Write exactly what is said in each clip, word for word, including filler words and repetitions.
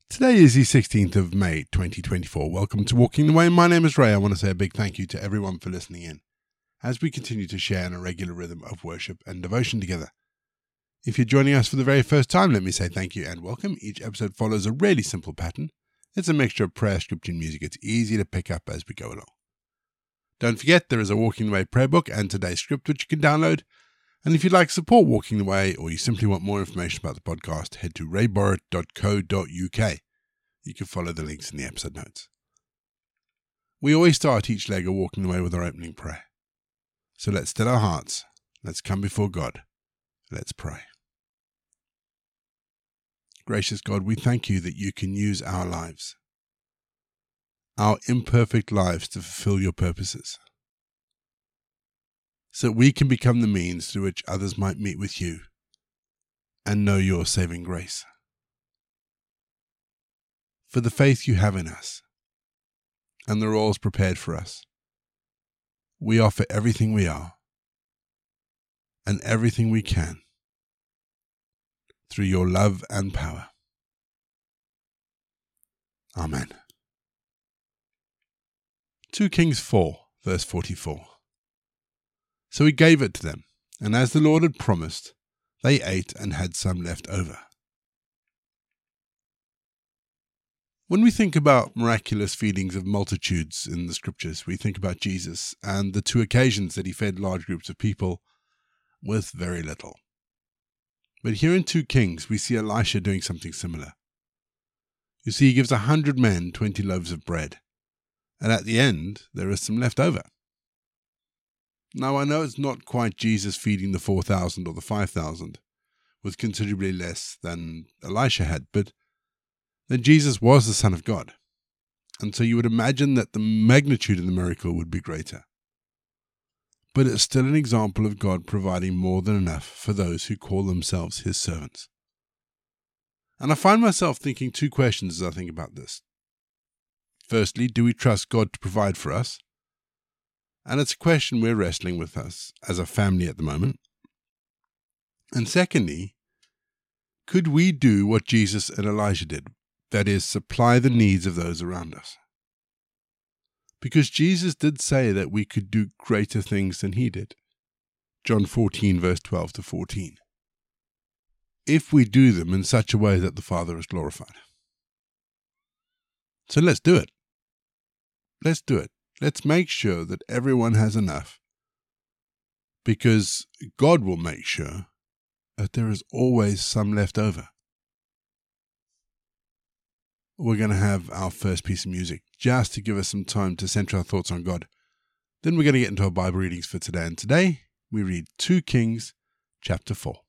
Today is the sixteenth of May, twenty twenty-four. Welcome to Walking the Way. My name is Ray. I want to say a big thank you to everyone for listening in as we continue to share in a regular rhythm of worship and devotion together. If you're joining us for the very first time, let me say thank you and welcome. Each episode follows a really simple pattern. It's a mixture of prayer, scripture, and music. It's easy to pick up as we go along. Don't forget, there is a Walking the Way prayer book and today's script which you can download. And if you'd like to support Walking the Way, or you simply want more information about the podcast, head to ray borrett dot co dot uk. You can follow the links in the episode notes. We always start each leg of Walking the Way with our opening prayer. So let's still our hearts. Let's come before God. Let's pray. Gracious God, we thank you that you can use our lives, our imperfect lives, to fulfill your purposes, so that we can become the means through which others might meet with you and know your saving grace. For the faith you have in us and the roles prepared for us, we offer everything we are and everything we can through your love and power. Amen. Second Kings four, verse forty-four. So he gave it to them, and as the Lord had promised, they ate and had some left over. When we think about miraculous feedings of multitudes in the scriptures, we think about Jesus and the two occasions that he fed large groups of people with very little. But here in Second Kings, we see Elisha doing something similar. You see, he gives a hundred men twenty loaves of bread, and at the end, there is some left over. Now, I know it's not quite Jesus feeding the four thousand or the five thousand with considerably less than Elisha had, but then Jesus was the Son of God, and so you would imagine that the magnitude of the miracle would be greater. But it's still an example of God providing more than enough for those who call themselves his servants. And I find myself thinking two questions as I think about this. Firstly, do we trust God to provide for us? And it's a question we're wrestling with us as a family at the moment. And secondly, could we do what Jesus and Elijah did? That is, supply the needs of those around us. Because Jesus did say that we could do greater things than he did. John fourteen, verse twelve to fourteen. If we do them in such a way that the Father is glorified. So let's do it. Let's do it. Let's make sure that everyone has enough, because God will make sure that there is always some left over. We're going to have our first piece of music just to give us some time to center our thoughts on God. Then we're going to get into our Bible readings for today. And today we read Second Kings chapter four.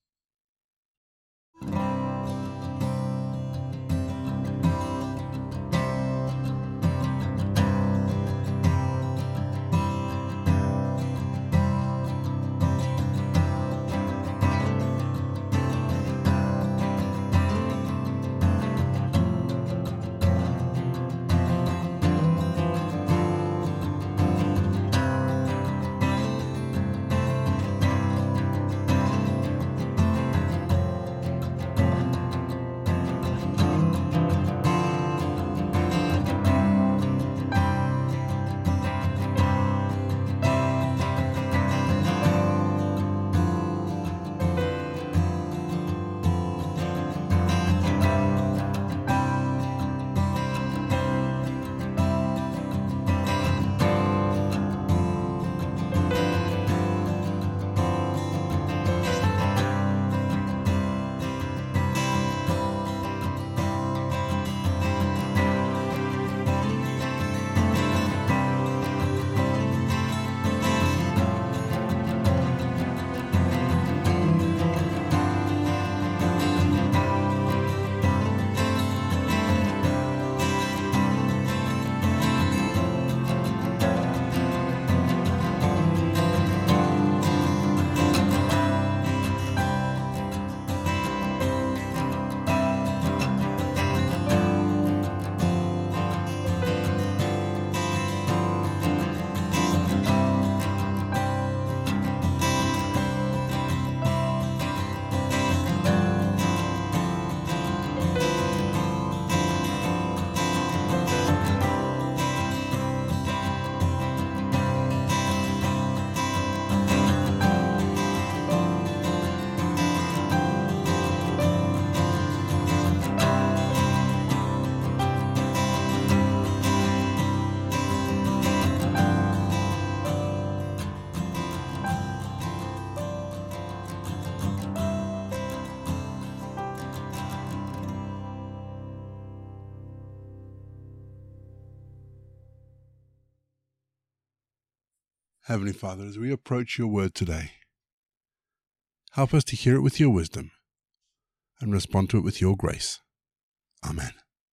Heavenly Father, as we approach your word today, help us to hear it with your wisdom and respond to it with your grace. Amen.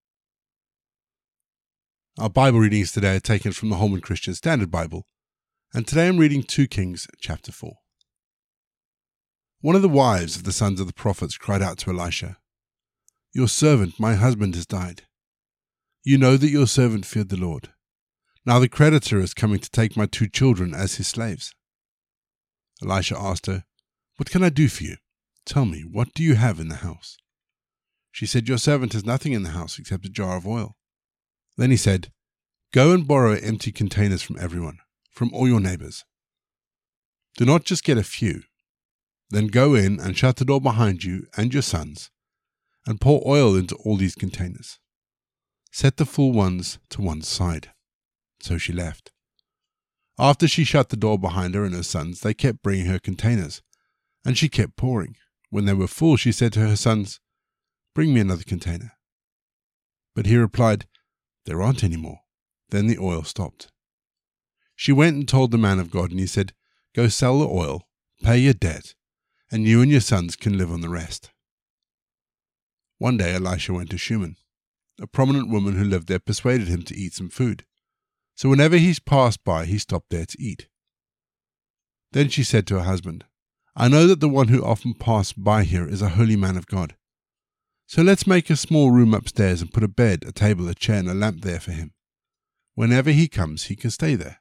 Our Bible readings today are taken from the Holman Christian Standard Bible, and today I'm reading Second Kings chapter four. One of the wives of the sons of the prophets cried out to Elisha, "Your servant, my husband, has died. You know that your servant feared the Lord. Now the creditor is coming to take my two children as his slaves." Elisha asked her, "What can I do for you? Tell me, what do you have in the house?" She said, "Your servant has nothing in the house except a jar of oil." Then he said, "Go and borrow empty containers from everyone, from all your neighbors. Do not just get a few. Then go in and shut the door behind you and your sons, and pour oil into all these containers. Set the full ones to one side." So she left. After she shut the door behind her and her sons, they kept bringing her containers, and she kept pouring. When they were full, she said to her sons, "Bring me another container." But he replied, "There aren't any more." Then the oil stopped. She went and told the man of God, and he said, "Go sell the oil, pay your debt, and you and your sons can live on the rest." One day Elisha went to Shunem. A prominent woman who lived there persuaded him to eat some food. So whenever he passed by, he stopped there to eat. Then she said to her husband, "I know that the one who often passes by here is a holy man of God. So let's make a small room upstairs and put a bed, a table, a chair, and a lamp there for him. Whenever he comes, he can stay there."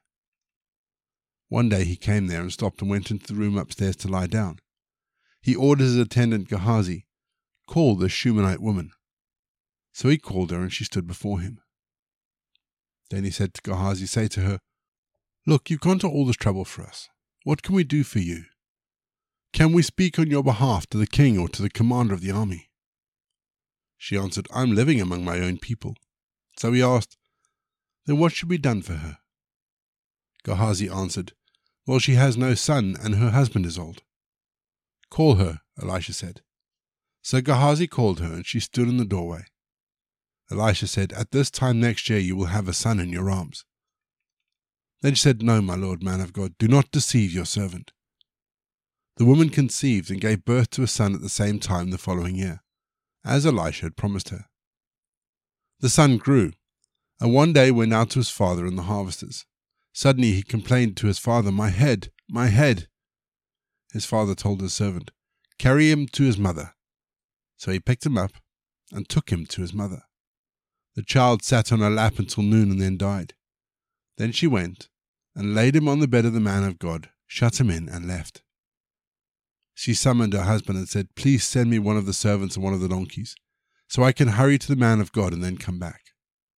One day he came there and stopped and went into the room upstairs to lie down. He ordered his attendant Gehazi, "Call the Shunammite woman." So he called her, and she stood before him. Then he said to Gehazi, "Say to her, 'Look, you've gone to all this trouble for us. What can we do for you? Can we speak on your behalf to the king or to the commander of the army?' She answered, 'I'm living among my own people.' So he asked, 'Then what should be done for her?' Gehazi answered, 'Well, she has no son, and her husband is old.' 'Call her,' Elisha said. So Gehazi called her, and she stood in the doorway. Elisha said, 'At this time next year you will have a son in your arms.' Then she said, 'No, my lord, man of God, do not deceive your servant.' The woman conceived and gave birth to a son at the same time the following year, as Elisha had promised her. The son grew, and one day went out to his father and the harvesters. Suddenly he complained to his father, 'My head, my head!' His father told his servant, 'Carry him to his mother.' So he picked him up and took him to his mother. The child sat on her lap until noon and then died. Then she went and laid him on the bed of the man of God, shut him in, and left. She summoned her husband and said, 'Please send me one of the servants and one of the donkeys, so I can hurry to the man of God and then come back.'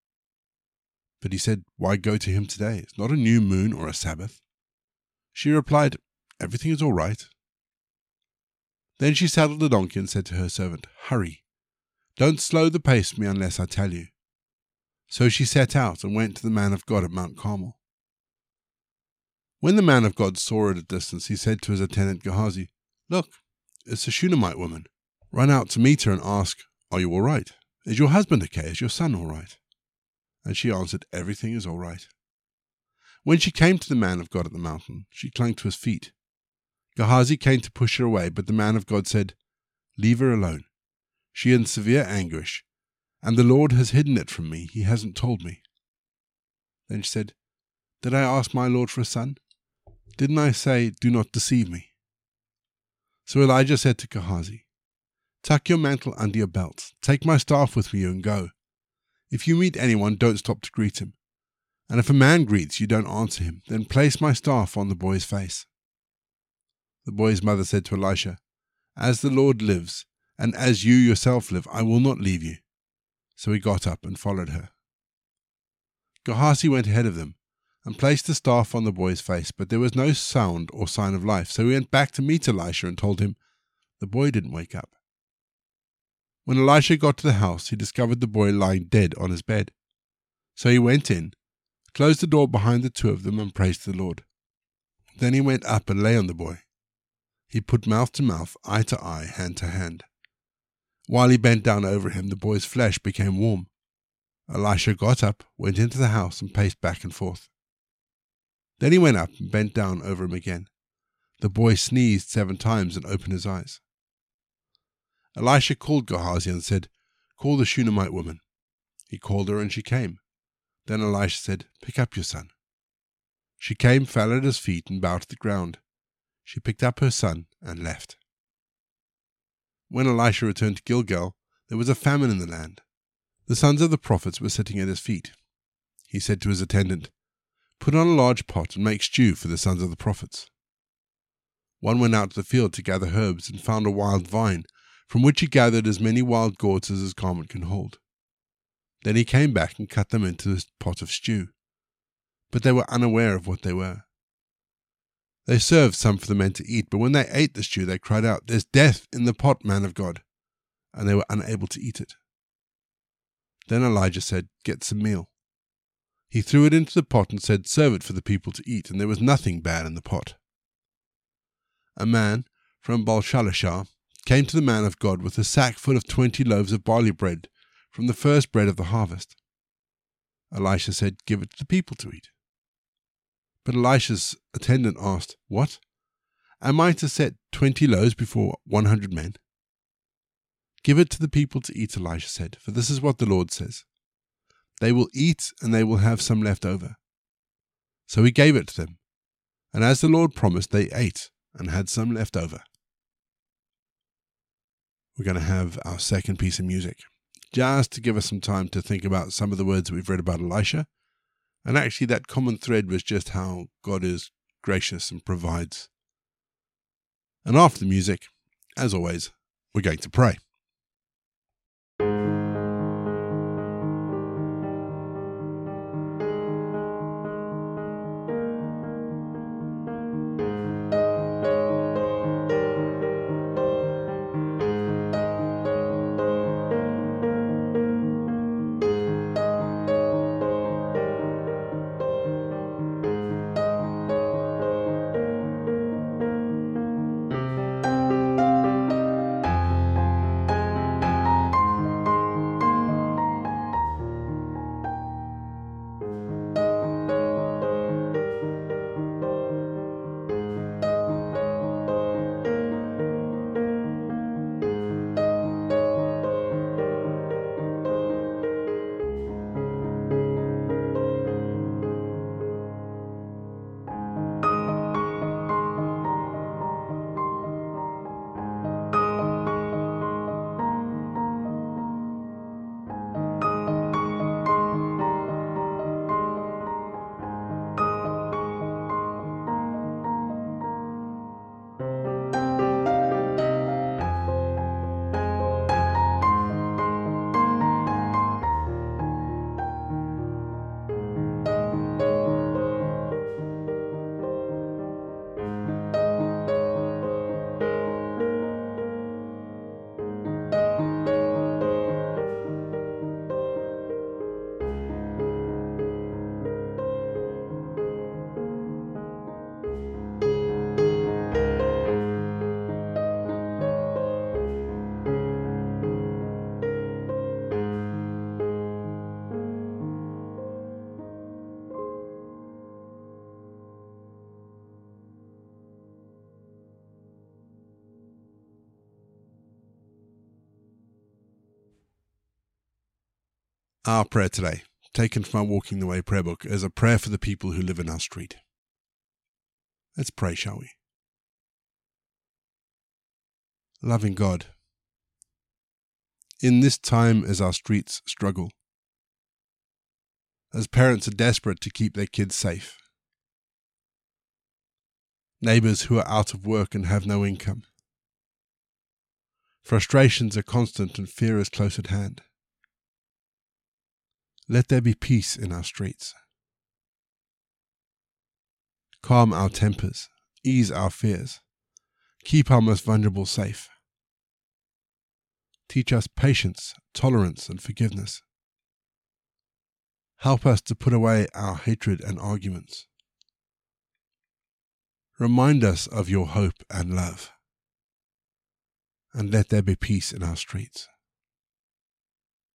But he said, 'Why go to him today? It's not a new moon or a Sabbath.' She replied, 'Everything is all right.' Then she saddled the donkey and said to her servant, 'Hurry. Don't slow the pace for me unless I tell you.' So she set out and went to the man of God at Mount Carmel. When the man of God saw her at a distance, he said to his attendant Gehazi, 'Look, it's a Shunammite woman. Run out to meet her and ask, "Are you all right? Is your husband okay? Is your son all right?" And she answered, "Everything is all right." When she came to the man of God at the mountain, she clung to his feet. Gehazi came to push her away, but the man of God said, "Leave her alone. She is in severe anguish, and the Lord has hidden it from me. He hasn't told me." Then she said, "Did I ask my Lord for a son? Didn't I say, 'Do not deceive me'?" So Elijah said to Gehazi, "Tuck your mantle under your belt. Take my staff with you and go. If you meet anyone, don't stop to greet him. And if a man greets you, don't answer him. Then place my staff on the boy's face." The boy's mother said to Elisha, "As the Lord lives, and as you yourself live, I will not leave you." So he got up and followed her. Gehazi went ahead of them and placed the staff on the boy's face, but there was no sound or sign of life. So he went back to meet Elisha and told him the boy didn't wake up. When Elisha got to the house, he discovered the boy lying dead on his bed. So he went in, closed the door behind the two of them, and praised the Lord. Then he went up and lay on the boy. He put mouth to mouth, eye to eye, hand to hand. While he bent down over him, the boy's flesh became warm. Elisha got up, went into the house, and paced back and forth. Then he went up and bent down over him again. The boy sneezed seven times and opened his eyes. Elisha called Gehazi and said, "Call the Shunammite woman." He called her and she came. Then Elisha said, "Pick up your son." She came, fell at his feet and bowed to the ground. She picked up her son and left. When Elisha returned to Gilgal, there was a famine in the land. The sons of the prophets were sitting at his feet. He said to his attendant, "Put on a large pot and make stew for the sons of the prophets." One went out to the field to gather herbs and found a wild vine, from which he gathered as many wild gourds as his garment can hold. Then he came back and cut them into a pot of stew. But they were unaware of what they were. They served some for the men to eat, but when they ate the stew, they cried out, "There's death in the pot, man of God," and they were unable to eat it. Then Elijah said, "Get some meal." He threw it into the pot and said, "Serve it for the people to eat," and there was nothing bad in the pot. A man from Baal-Shalishah came to the man of God with a sack full of twenty loaves of barley bread from the first bread of the harvest. Elisha said, "Give it to the people to eat." But Elisha's attendant asked, "What? Am I to set twenty loaves before one hundred men?" "Give it to the people to eat," Elisha said, "for this is what the Lord says. They will eat and they will have some left over." So he gave it to them, and as the Lord promised, they ate and had some left over. We're going to have our second piece of music, just to give us some time to think about some of the words that we've read about Elisha. And actually that common thread was just how God is gracious and provides. And after the music, as always, we're going to pray. Our prayer today, taken from our Walking the Way prayer book, is a prayer for the people who live in our street. Let's pray, shall we? Loving God, in this time as our streets struggle, as parents are desperate to keep their kids safe, neighbors who are out of work and have no income, frustrations are constant and fear is close at hand. Let there be peace in our streets. Calm our tempers, ease our fears, keep our most vulnerable safe. Teach us patience, tolerance, and forgiveness. Help us to put away our hatred and arguments. Remind us of your hope and love, and let there be peace in our streets.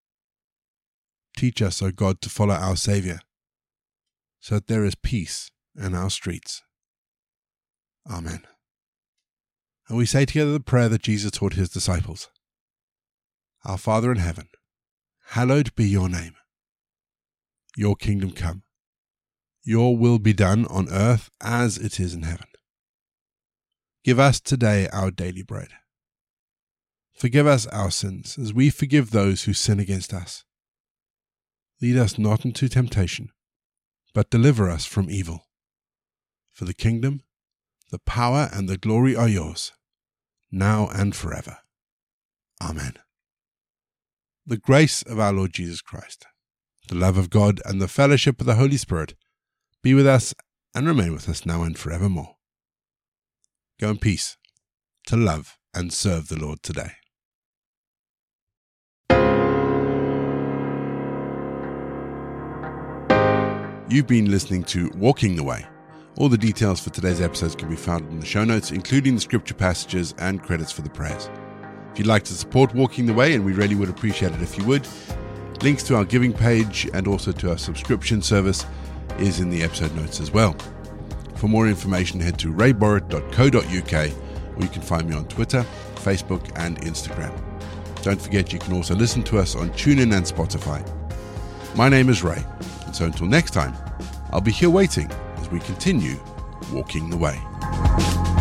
Teach us, O God, to follow our Saviour, so that there is peace and our streets. Amen. And we say together the prayer that Jesus taught his disciples. Our Father in heaven, hallowed be your name. Your kingdom come. Your will be done on earth as it is in heaven. Give us today our daily bread. Forgive us our sins as we forgive those who sin against us. Lead us not into temptation, but deliver us from evil. For the kingdom, the power, and the glory are yours, now and forever. Amen. The grace of our Lord Jesus Christ, the love of God, and the fellowship of the Holy Spirit be with us and remain with us now and forevermore. Go in peace to love and serve the Lord today. You've been listening to Walking the Way. All the details for today's episodes can be found in the show notes, including the scripture passages and credits for the prayers. If you'd like to support Walking the Way, and we really would appreciate it if you would, links to our giving page and also to our subscription service is in the episode notes as well. For more information, head to ray borrett dot co dot uk, or you can find me on Twitter, Facebook, and Instagram. Don't forget you can also listen to us on TuneIn and Spotify. My name is Ray, and so until next time, I'll be here waiting as we continue walking the way.